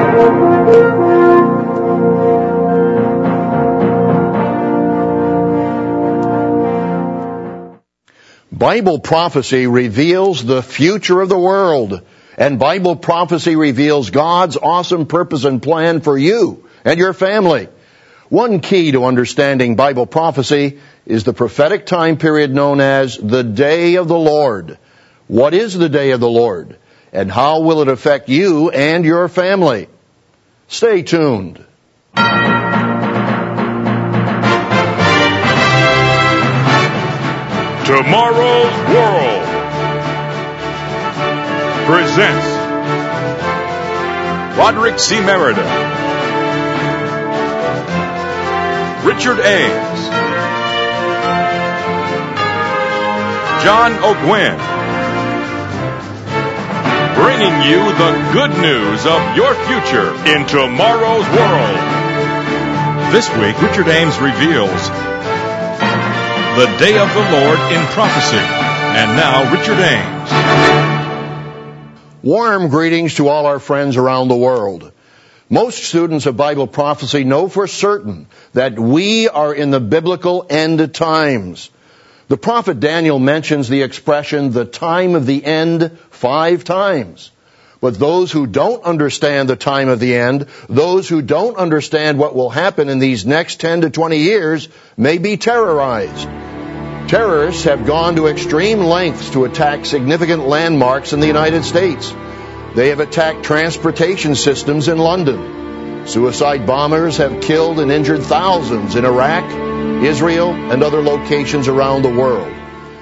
Bible prophecy reveals the future of the world, and Bible prophecy reveals God's awesome purpose and plan for you and your family. One key to understanding Bible prophecy is the prophetic time period known as the Day of the Lord. What is the Day of the Lord, and how will it affect you and your family? Stay tuned. Tomorrow's World presents Roderick C. Merida, Richard Ames, John O'Gwen, bringing you the good news of your future in tomorrow's world. This week, Richard Ames reveals the Day of the Lord in Prophecy. And now, Richard Ames. Warm greetings to all our friends around the world. Most students of Bible prophecy know for certain that we are in the biblical end times. The prophet Daniel mentions the expression, the time of the end, 5 times. But those who don't understand the time of the end, those who don't understand what will happen in these next 10 to 20 years, may be terrorized. Terrorists have gone to extreme lengths to attack significant landmarks in the United States. They have attacked transportation systems in London. Suicide bombers have killed and injured thousands in Iraq, Israel, and other locations around the world.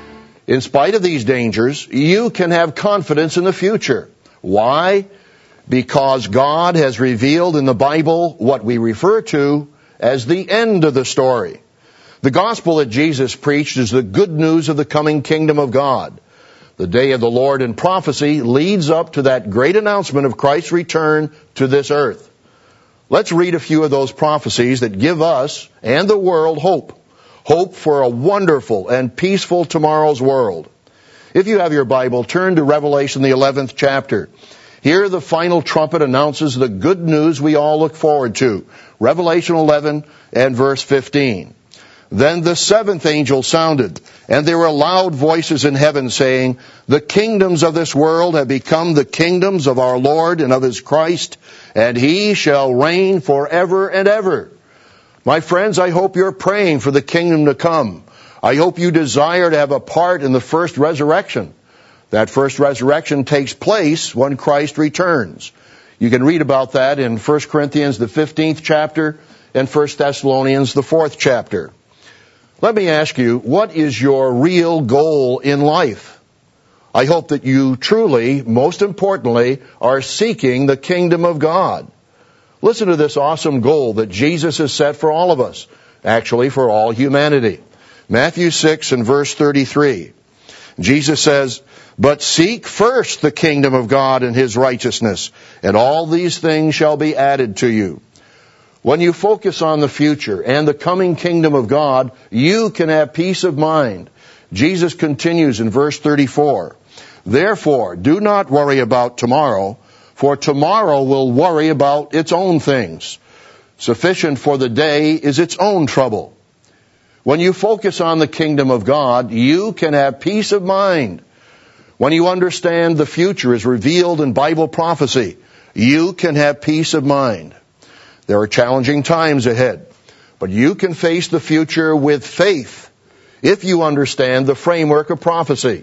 In spite of these dangers, you can have confidence in the future. Why? Because God has revealed in the Bible what we refer to as the end of the story. The gospel that Jesus preached is the good news of the coming kingdom of God. The Day of the Lord in prophecy leads up to that great announcement of Christ's return to this earth. Let's read a few of those prophecies that give us and the world hope. Hope for a wonderful and peaceful tomorrow's world. If you have your Bible, turn to Revelation, the 11th chapter. Here the final trumpet announces the good news we all look forward to. Revelation 11 and verse 15. Then the 7th angel sounded, and there were loud voices in heaven saying, the kingdoms of this world have become the kingdoms of our Lord and of his Christ, and he shall reign forever and ever. My friends, I hope you're praying for the kingdom to come. I hope you desire to have a part in the first resurrection. That first resurrection takes place when Christ returns. You can read about that in 1 Corinthians, the 15th chapter, and 1 Thessalonians, the 4th chapter. Let me ask you, what is your real goal in life? I hope that you truly, most importantly, are seeking the kingdom of God. Listen to this awesome goal that Jesus has set for all of us, actually for all humanity. Matthew 6 and verse 33. Jesus says, but seek first the kingdom of God and his righteousness, and all these things shall be added to you. When you focus on the future and the coming kingdom of God, you can have peace of mind. Jesus continues in verse 34. Therefore, do not worry about tomorrow, for tomorrow will worry about its own things. Sufficient for the day is its own trouble. When you focus on the kingdom of God, you can have peace of mind. When you understand the future is revealed in Bible prophecy, you can have peace of mind. There are challenging times ahead, but you can face the future with faith if you understand the framework of prophecy.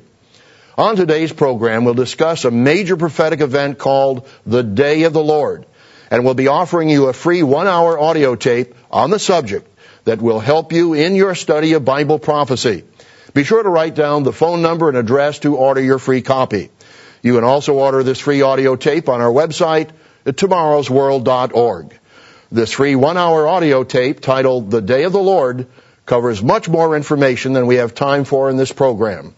On today's program, we'll discuss a major prophetic event called the Day of the Lord, and we'll be offering you a free 1-hour audio tape on the subject that will help you in your study of Bible prophecy. Be sure to write down the phone number and address to order your free copy. You can also order this free audio tape on our website at tomorrowsworld.org. This free 1-hour audio tape titled The Day of the Lord covers much more information than we have time for in this program.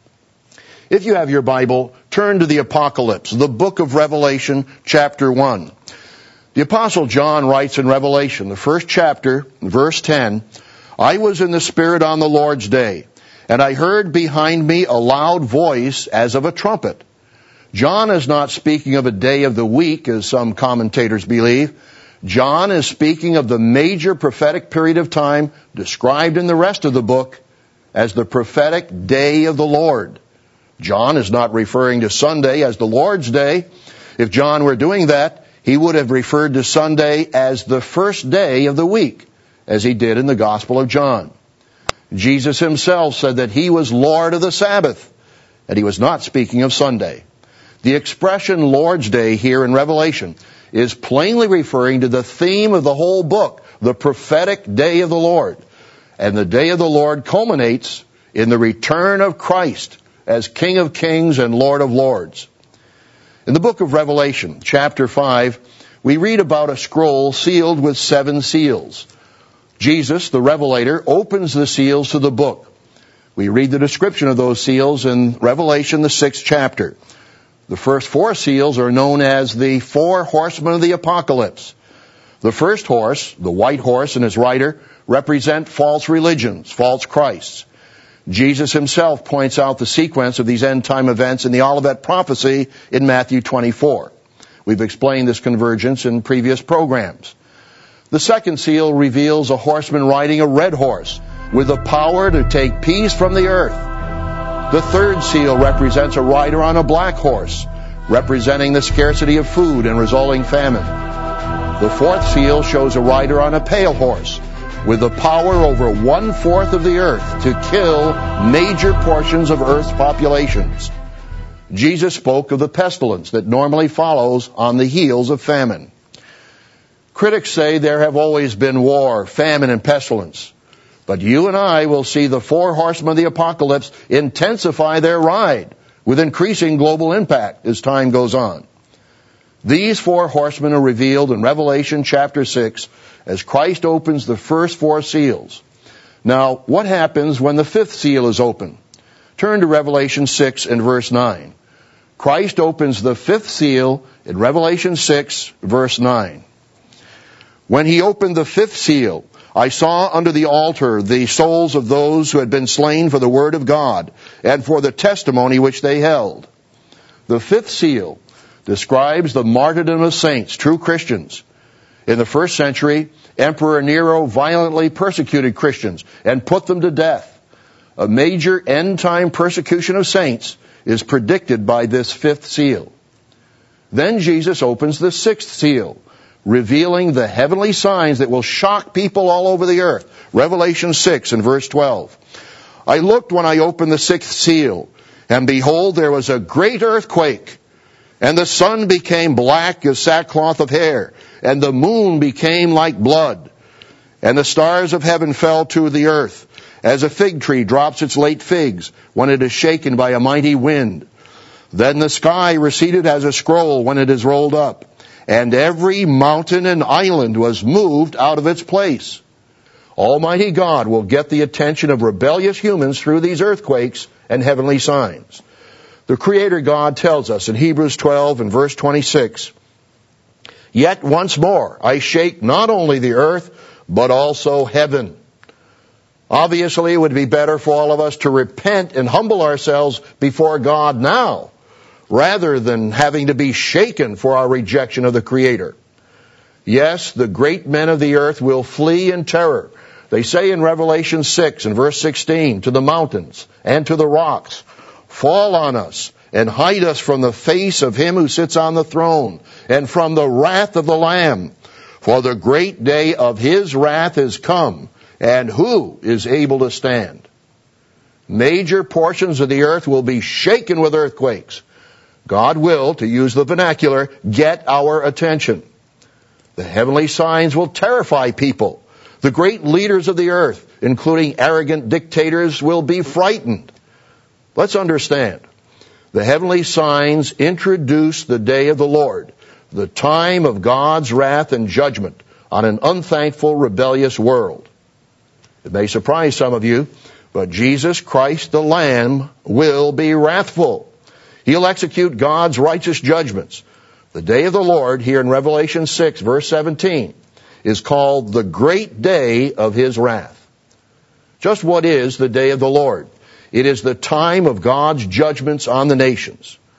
If you have your Bible, turn to the Apocalypse, the book of Revelation, chapter 1. The Apostle John writes in Revelation, the 1st chapter, verse 10, I was in the Spirit on the Lord's day, and I heard behind me a loud voice as of a trumpet. John is not speaking of a day of the week, as some commentators believe. John is speaking of the major prophetic period of time described in the rest of the book as the prophetic day of the Lord. John is not referring to Sunday as the Lord's day. If John were doing that, he would have referred to Sunday as the first day of the week, as he did in the Gospel of John. Jesus himself said that he was Lord of the Sabbath, and he was not speaking of Sunday. The expression Lord's Day here in Revelation is plainly referring to the theme of the whole book, the prophetic day of the Lord. And the day of the Lord culminates in the return of Christ as King of Kings and Lord of Lords. In the book of Revelation, chapter 5, we read about a scroll sealed with 7 seals. Jesus, the Revelator, opens the seals to the book. We read the description of those seals in Revelation, the 6th chapter. The first 4 seals are known as the 4 horsemen of the apocalypse. The first horse, the white horse and his rider, represent false religions, false Christs. Jesus himself points out the sequence of these end-time events in the Olivet prophecy in Matthew 24. We've explained this convergence in previous programs. The second seal reveals a horseman riding a red horse with the power to take peace from the earth. The third seal represents a rider on a black horse, representing the scarcity of food and resulting famine. The fourth seal shows a rider on a pale horse, with the power over 1/4 of the earth to kill major portions of Earth's populations. Jesus spoke of the pestilence that normally follows on the heels of famine. Critics say there have always been war, famine, and pestilence. But you and I will see the 4 horsemen of the apocalypse intensify their ride with increasing global impact as time goes on. These 4 horsemen are revealed in Revelation chapter 6 as Christ opens the first 4 seals. Now, what happens when the 5th seal is opened? Turn to Revelation 6 and verse 9. Christ opens the 5th seal in Revelation 6, verse 9. When he opened the 5th seal, I saw under the altar the souls of those who had been slain for the word of God and for the testimony which they held. The 5th seal describes the martyrdom of saints, true Christians. In the 1st century, Emperor Nero violently persecuted Christians and put them to death. A major end-time persecution of saints is predicted by this 5th seal. Then Jesus opens the 6th seal, revealing the heavenly signs that will shock people all over the earth. Revelation 6 and verse 12. I looked when I opened the 6th seal, and behold, there was a great earthquake, and the sun became black as sackcloth of hair, and the moon became like blood, and the stars of heaven fell to the earth, as a fig tree drops its late figs when it is shaken by a mighty wind. Then the sky receded as a scroll when it is rolled up, and every mountain and island was moved out of its place. Almighty God will get the attention of rebellious humans through these earthquakes and heavenly signs. The Creator God tells us in Hebrews 12 and verse 26, Yet once more I shake not only the earth, but also heaven. Obviously, it would be better for all of us to repent and humble ourselves before God now, rather than having to be shaken for our rejection of the Creator. Yes, the great men of the earth will flee in terror. They say in Revelation 6 and verse 16, to the mountains and to the rocks, fall on us and hide us from the face of him who sits on the throne and from the wrath of the Lamb. For the great day of his wrath is come, and who is able to stand? Major portions of the earth will be shaken with earthquakes. God will, to use the vernacular, get our attention. The heavenly signs will terrify people. The great leaders of the earth, including arrogant dictators, will be frightened. Let's understand. The heavenly signs introduce the day of the Lord, the time of God's wrath and judgment on an unthankful, rebellious world. It may surprise some of you, but Jesus Christ the Lamb will be wrathful. He'll execute God's righteous judgments. The day of the Lord, here in Revelation 6, verse 17, is called the great day of his wrath. Just what is the day of the Lord? It is the time of God's judgments on the nations.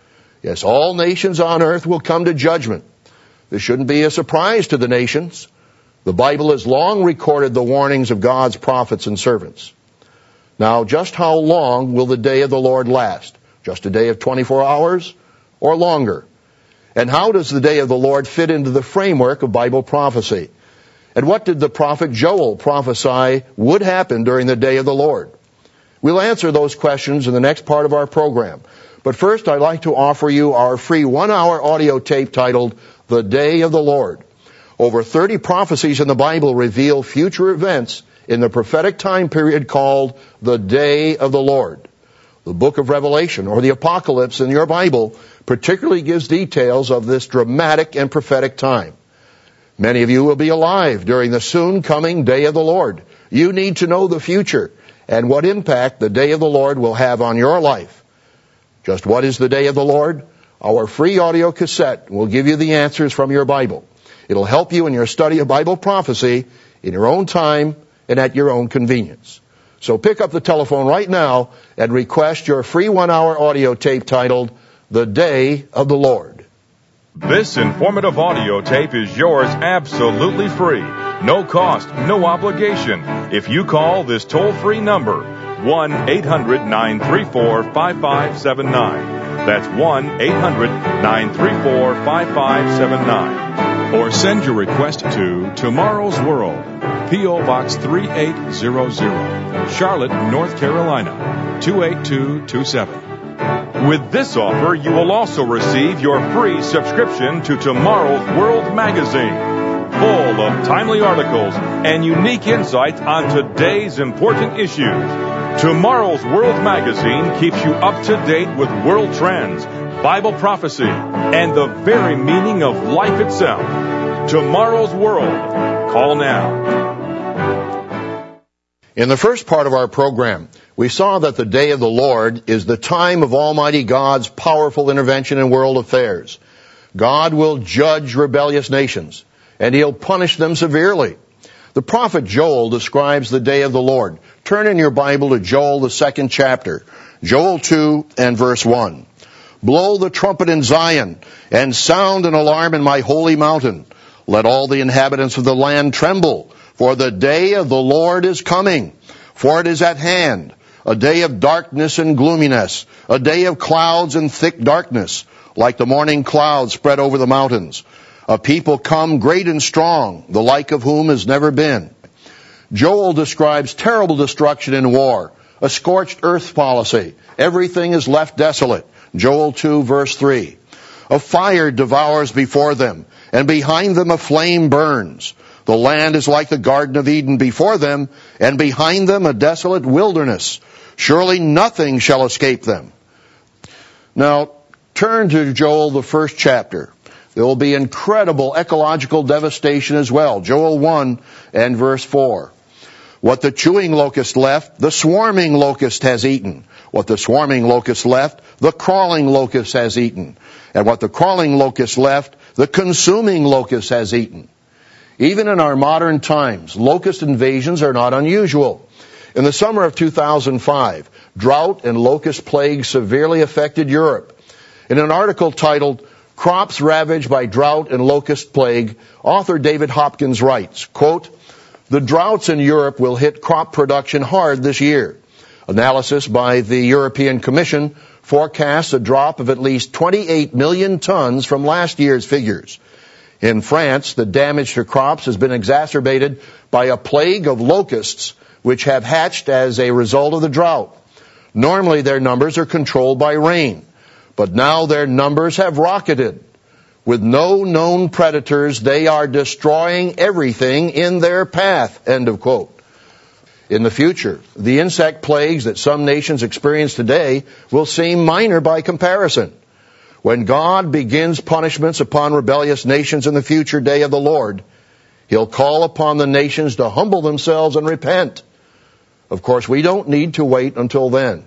Yes, all nations on earth will come to judgment. This shouldn't be a surprise to the nations. The Bible has long recorded the warnings of God's prophets and servants. Now, just how long will the day of the Lord last? Just a day of 24 hours or longer? And how does the day of the Lord fit into the framework of Bible prophecy? And what did the prophet Joel prophesy would happen during the day of the Lord? We'll answer those questions in the next part of our program. But first, I'd like to offer you our free 1-hour audio tape titled, The Day of the Lord. Over 30 prophecies in the Bible reveal future events in the prophetic time period called the Day of the Lord. The book of Revelation, or the Apocalypse in your Bible, particularly gives details of this dramatic and prophetic time. Many of you will be alive during the soon coming Day of the Lord. You need to know the future and what impact the Day of the Lord will have on your life. Just what is the Day of the Lord? Our free audio cassette will give you the answers from your Bible. It'll help you in your study of Bible prophecy in your own time and at your own convenience. So pick up the telephone right now and request your free 1-hour audio tape titled, The Day of the Lord. This informative audio tape is yours absolutely free. No cost, no obligation. If you call this toll-free number, 1-800-934-5579. That's 1-800-934-5579. Or send your request to Tomorrow's World, P.O. Box 3800, Charlotte, North Carolina, 28227. With this offer, you will also receive your free subscription to Tomorrow's World magazine, full of timely articles and unique insights on today's important issues. Tomorrow's World magazine keeps you up to date with world trends, Bible prophecy, and the very meaning of life itself. Tomorrow's World. Call now. In the first part of our program, we saw that the day of the Lord is the time of Almighty God's powerful intervention in world affairs. God will judge rebellious nations, and He'll punish them severely. The prophet Joel describes the day of the Lord. Turn in your Bible to Joel, the 2nd chapter, Joel 2 and verse 1. Blow the trumpet in Zion, and sound an alarm in my holy mountain. Let all the inhabitants of the land tremble, for the day of the Lord is coming, for it is at hand, a day of darkness and gloominess, a day of clouds and thick darkness, like the morning clouds spread over the mountains. A people come great and strong, the like of whom has never been. Joel describes terrible destruction in war, a scorched earth policy. Everything is left desolate. Joel 2 verse 3. A fire devours before them, and behind them a flame burns. The land is like the Garden of Eden before them, and behind them a desolate wilderness. Surely nothing shall escape them. Now, turn to Joel, the 1st chapter. There will be incredible ecological devastation as well. Joel 1 and verse 4. What the chewing locust left, the swarming locust has eaten. What the swarming locust left, the crawling locust has eaten. And what the crawling locust left, the consuming locust has eaten. Even in our modern times, locust invasions are not unusual. In the summer of 2005, drought and locust plague severely affected Europe. In an article titled, Crops Ravaged by Drought and Locust Plague, author David Hopkins writes, quote, the droughts in Europe will hit crop production hard this year. Analysis by the European Commission forecasts a drop of at least 28 million tons from last year's figures. In France, the damage to crops has been exacerbated by a plague of locusts which have hatched as a result of the drought. Normally their numbers are controlled by rain, but now their numbers have rocketed. With no known predators, they are destroying everything in their path. End of quote. In the future, the insect plagues that some nations experience today will seem minor by comparison. When God begins punishments upon rebellious nations in the future day of the Lord, He'll call upon the nations to humble themselves and repent. Of course, we don't need to wait until then.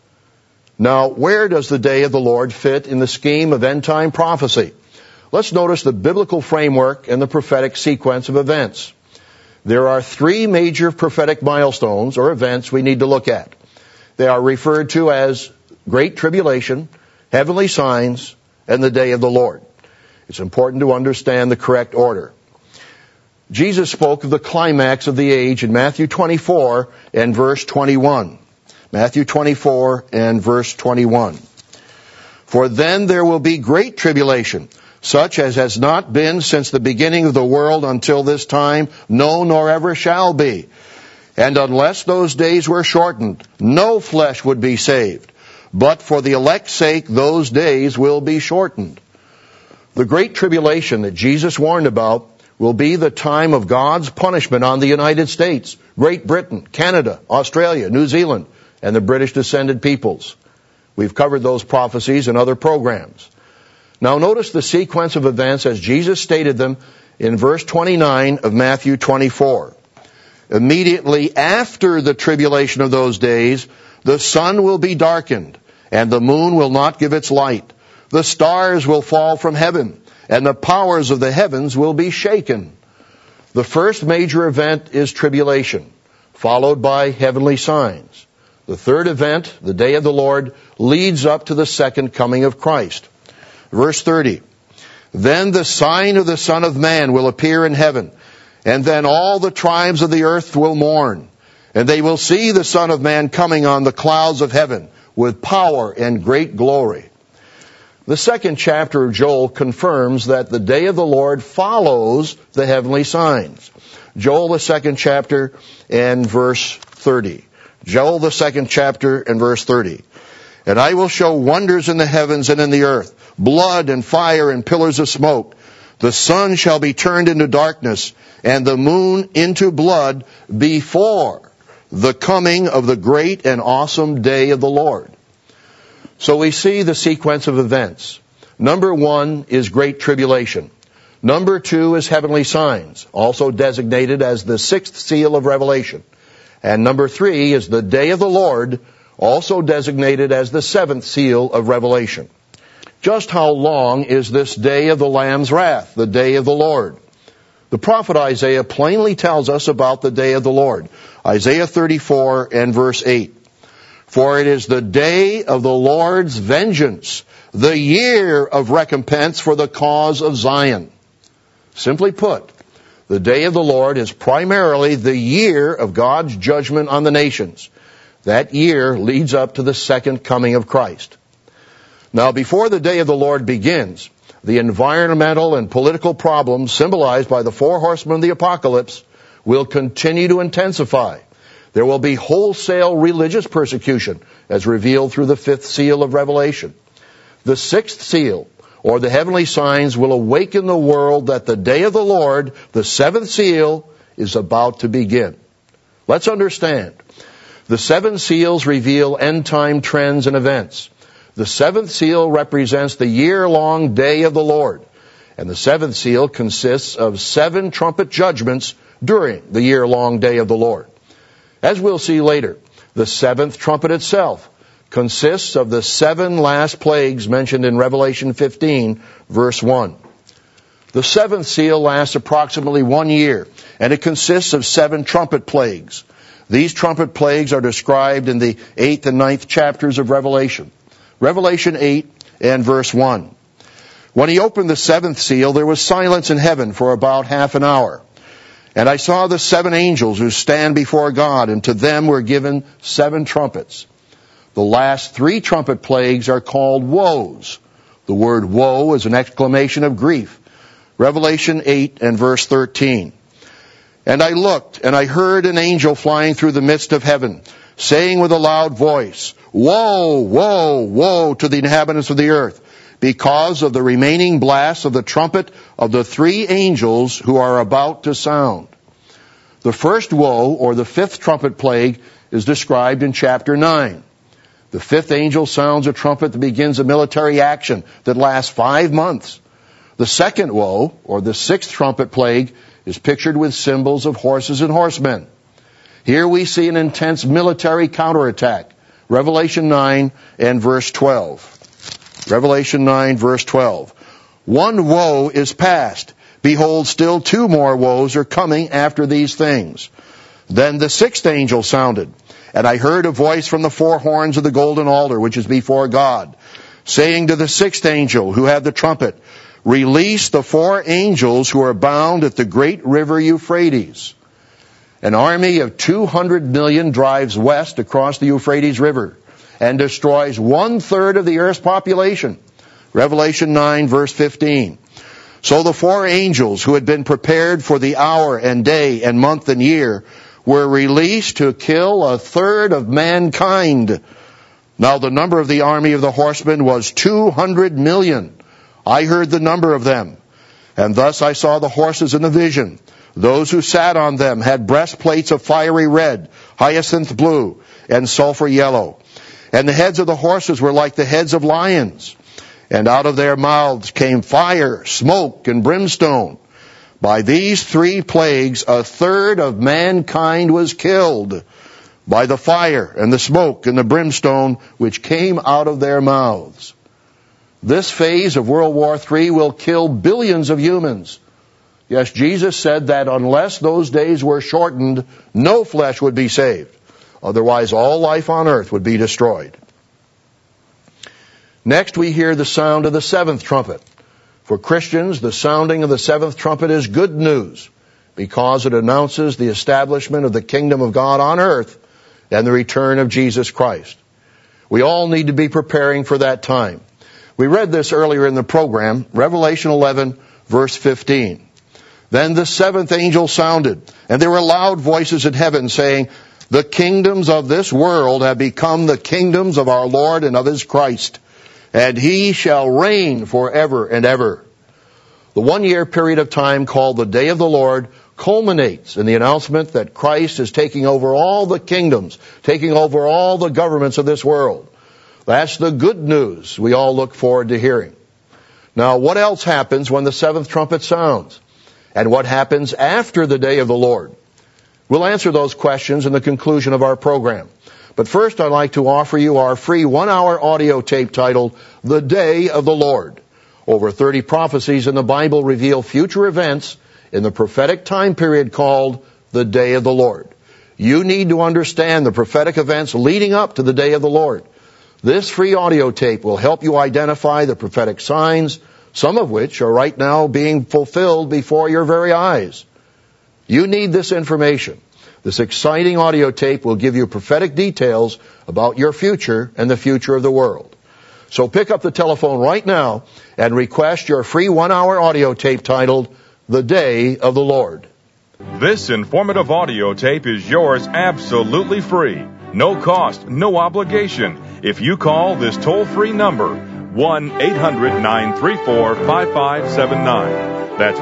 Now, where does the day of the Lord fit in the scheme of end-time prophecy? Let's notice the biblical framework and the prophetic sequence of events. There are 3 major prophetic milestones or events we need to look at. They are referred to as Great Tribulation, Heavenly Signs, and the day of the Lord. It's important to understand the correct order. Jesus spoke of the climax of the age in Matthew 24 and verse 21. Matthew 24 and verse 21. For then there will be great tribulation, such as has not been since the beginning of the world until this time, no, nor ever shall be. And unless those days were shortened, no flesh would be saved. But for the elect's sake, those days will be shortened. The great tribulation that Jesus warned about will be the time of God's punishment on the United States, Great Britain, Canada, Australia, New Zealand, and the British descended peoples. We've covered those prophecies in other programs. Now notice the sequence of events as Jesus stated them in verse 29 of Matthew 24. Immediately after the tribulation of those days, the sun will be darkened, and the moon will not give its light. The stars will fall from heaven, and the powers of the heavens will be shaken. The first major event is tribulation, followed by heavenly signs. The third event, the day of the Lord, leads up to the second coming of Christ. Verse 30. Then the sign of the Son of Man will appear in heaven, and then all the tribes of the earth will mourn, and they will see the Son of Man coming on the clouds of heaven with power and great glory. The second chapter of Joel confirms that the day of the Lord follows the heavenly signs. Joel, the second chapter, and verse 30. Joel, the second chapter, and verse 30. And I will show wonders in the heavens and in the earth, blood and fire and pillars of smoke. The sun shall be turned into darkness, and the moon into blood before the coming of the great and awesome day of the Lord. So we see the sequence of events. Number one is great tribulation. Number two is heavenly signs, also designated as the sixth seal of Revelation. And number three is the day of the Lord, also designated as the seventh seal of Revelation. Just how long is this day of the Lamb's wrath, the day of the Lord? The prophet Isaiah plainly tells us about the day of the Lord. Isaiah 34 and verse 8. For it is the day of the Lord's vengeance, the year of recompense for the cause of Zion. Simply put, the day of the Lord is primarily the year of God's judgment on the nations. That year leads up to the second coming of Christ. Now, before the day of the Lord begins, the environmental and political problems symbolized by the four horsemen of the apocalypse will continue to intensify. There will be wholesale religious persecution, as revealed through the fifth seal of Revelation. The sixth seal, or the heavenly signs, will awaken the world that the day of the Lord, the seventh seal, is about to begin. Let's understand. The seven seals reveal end-time trends and events. The seventh seal represents the year-long day of the Lord, and the seventh seal consists of 7 trumpet judgments during the year-long day of the Lord. As we'll see later, the seventh trumpet itself consists of the 7 last plagues mentioned in Revelation 15, verse 1. The seventh seal lasts approximately 1 year, and it consists of 7 trumpet plagues. These trumpet plagues are described in the 8th and 9th chapters of Revelation. Revelation 8 and verse 1. When he opened the 7th seal, there was silence in heaven for about half an hour. And I saw the 7 angels who stand before God, and to them were given 7 trumpets. The last 3 trumpet plagues are called woes. The word woe is an exclamation of grief. Revelation 8 and verse 13. And I looked, and I heard an angel flying through the midst of heaven, saying with a loud voice, Woe, woe, woe to the inhabitants of the earth, because of the remaining blasts of the trumpet of the 3 angels who are about to sound. The first woe, or the 5th trumpet plague, is described in chapter 9. The 5th angel sounds a trumpet that begins a military action that lasts 5 months. The second woe, or the 6th trumpet plague, is pictured with symbols of horses and horsemen. Here we see an intense military counterattack. Revelation 9 and verse 12. Revelation 9, verse 12. 1 woe is past. Behold, still 2 more woes are coming after these things. Then the 6th angel sounded, and I heard a voice from the 4 horns of the golden altar, which is before God, saying to the sixth angel who had the trumpet, "Release the 4 angels who are bound at the great river Euphrates." An army of 200 million drives west across the Euphrates River and destroys 1/3 of the earth's population. Revelation 9, verse 15. So the 4 angels who had been prepared for the hour and day and month and year were released to kill 1/3 of mankind. Now the number of the army of the horsemen was 200 million. I heard the number of them. And thus I saw the horses in the vision. Those who sat on them had breastplates of fiery red, hyacinth blue, and sulfur yellow. And the heads of the horses were like the heads of lions. And out of their mouths came fire, smoke, and brimstone. By these 3 plagues, 1/3 of mankind was killed, by the fire and the smoke and the brimstone which came out of their mouths. This phase of World War III will kill billions of humans. Yes, Jesus said that unless those days were shortened, no flesh would be saved. Otherwise, all life on earth would be destroyed. Next, we hear the sound of the 7th trumpet. For Christians, the sounding of the 7th trumpet is good news because it announces the establishment of the kingdom of God on earth and the return of Jesus Christ. We all need to be preparing for that time. We read this earlier in the program, Revelation 11, verse 15. Then the 7th angel sounded, and there were loud voices in heaven saying, "The kingdoms of this world have become the kingdoms of our Lord and of his Christ, and he shall reign forever and ever." The 1-year period of time called the Day of the Lord culminates in the announcement that Christ is taking over all the kingdoms, taking over all the governments of this world. That's the good news we all look forward to hearing. Now, what else happens when the 7th trumpet sounds? And what happens after the Day of the Lord? We'll answer those questions in the conclusion of our program. But first, I'd like to offer you our free 1-hour audio tape titled, The Day of the Lord. Over 30 prophecies in the Bible reveal future events in the prophetic time period called the Day of the Lord. You need to understand the prophetic events leading up to the Day of the Lord. This free audio tape will help you identify the prophetic signs, some of which are right now being fulfilled before your very eyes. You need this information. This exciting audio tape will give you prophetic details about your future and the future of the world. So pick up the telephone right now and request your free 1-hour audio tape titled, The Day of the Lord. This informative audio tape is yours absolutely free. No cost, no obligation. If you call this toll-free number, 1-800-934-5579. That's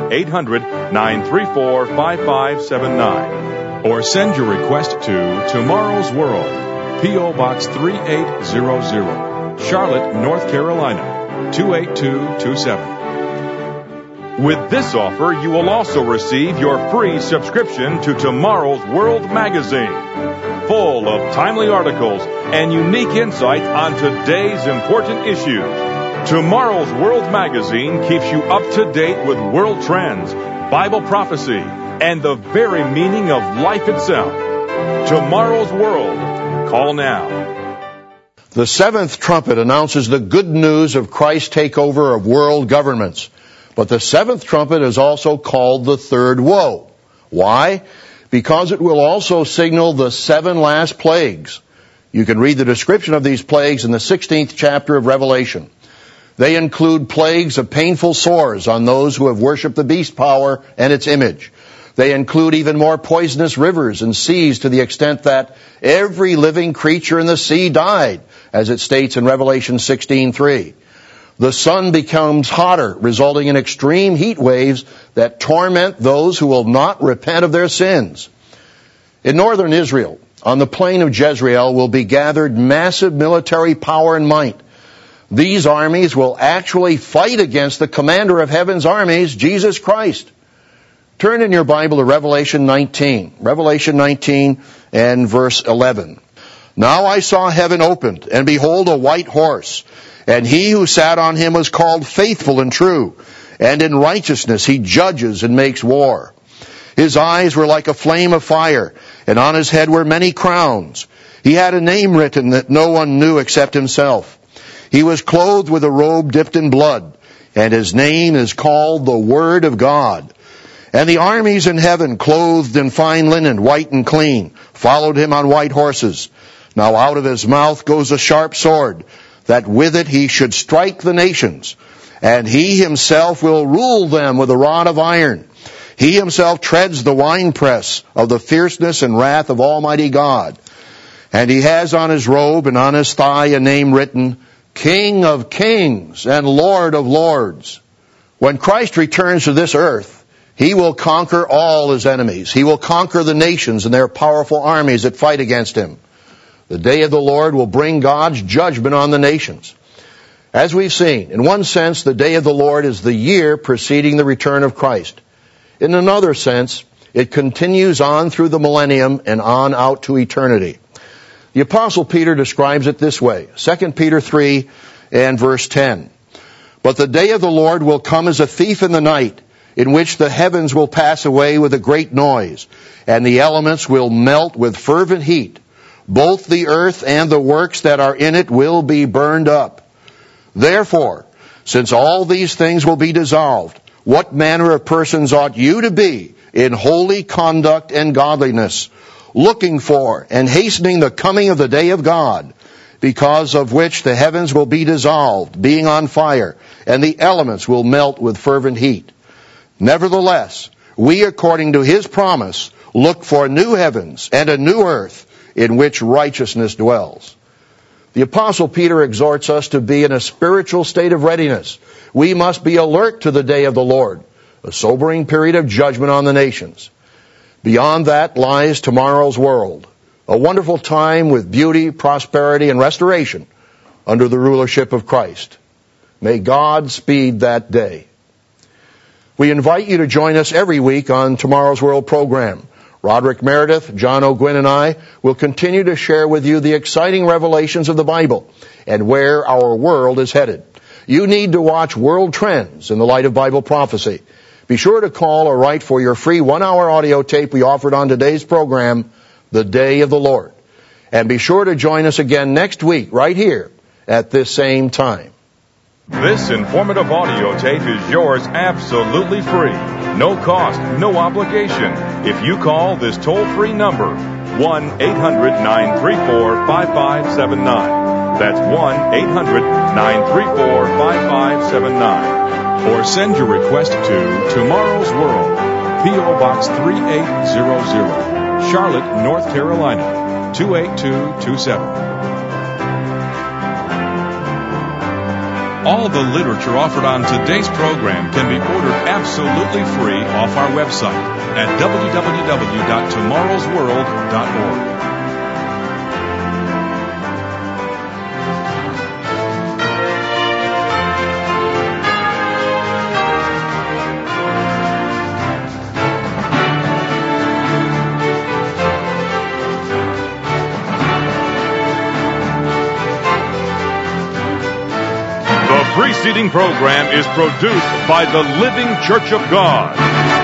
1-800-934-5579. Or send your request to Tomorrow's World, P.O. Box 3800, Charlotte, North Carolina, 28227. With this offer, you will also receive your free subscription to Tomorrow's World magazine, full of timely articles and unique insights on today's important issues. Tomorrow's World magazine keeps you up to date with world trends, Bible prophecy, and the very meaning of life itself. Tomorrow's World. Call now. The 7th trumpet announces the good news of Christ's takeover of world governments. But the 7th trumpet is also called the 3rd woe. Why? Because it will also signal the 7 last plagues. You can read the description of these plagues in the 16th chapter of Revelation. They include plagues of painful sores on those who have worshipped the beast power and its image. They include even more poisonous rivers and seas to the extent that every living creature in the sea died, as it states in Revelation 16:3. The sun becomes hotter, resulting in extreme heat waves that torment those who will not repent of their sins. In northern Israel, on the plain of Jezreel, will be gathered massive military power and might. These armies will actually fight against the commander of heaven's armies, Jesus Christ. Turn in your Bible to Revelation 19. Revelation 19 and verse 11. Now I saw heaven opened, and behold a white horse. And he who sat on him was called Faithful and True, and in righteousness he judges and makes war. His eyes were like a flame of fire, and on his head were many crowns. He had a name written that no one knew except himself. He was clothed with a robe dipped in blood, and his name is called the Word of God. And the armies in heaven, clothed in fine linen, white and clean, followed him on white horses. Now out of his mouth goes a sharp sword, that with it he should strike the nations. And he himself will rule them with a rod of iron. He himself treads the winepress of the fierceness and wrath of Almighty God. And he has on his robe and on his thigh a name written, King of Kings and Lord of Lords. When Christ returns to this earth, he will conquer all his enemies. He will conquer the nations and their powerful armies that fight against him. The day of the Lord will bring God's judgment on the nations. As we've seen, in one sense, the day of the Lord is the year preceding the return of Christ. In another sense, it continues on through the millennium and on out to eternity. The Apostle Peter describes it this way, 2 Peter 3 and verse 10. But the day of the Lord will come as a thief in the night, in which the heavens will pass away with a great noise, and the elements will melt with fervent heat. Both the earth and the works that are in it will be burned up. Therefore, since all these things will be dissolved, what manner of persons ought you to be in holy conduct and godliness, looking for and hastening the coming of the day of God, because of which the heavens will be dissolved, being on fire, and the elements will melt with fervent heat. Nevertheless, we, according to his promise, look for new heavens and a new earth in which righteousness dwells. The Apostle Peter exhorts us to be in a spiritual state of readiness. We must be alert to the day of the Lord, a sobering period of judgment on the nations. Beyond that lies tomorrow's world, a wonderful time with beauty, prosperity, and restoration under the rulership of Christ. May God speed that day. We invite you to join us every week on Tomorrow's World program. Roderick Meredith, John O'Gwyn, and I will continue to share with you the exciting revelations of the Bible and where our world is headed. You need to watch World Trends in the light of Bible prophecy. Be sure to call or write for your free 1-hour audio tape we offered on today's program, The Day of the Lord. And be sure to join us again next week right here at this same time. This informative audio tape is yours absolutely free. No cost, no obligation. If you call this toll-free number, 1-800-934-5579. That's 1-800-934-5579. Or send your request to Tomorrow's World, P.O. Box 3800, Charlotte, North Carolina, 28227. All the literature offered on today's program can be ordered absolutely free off our website at www.tomorrowsworld.org. The preceding program is produced by the Living Church of God.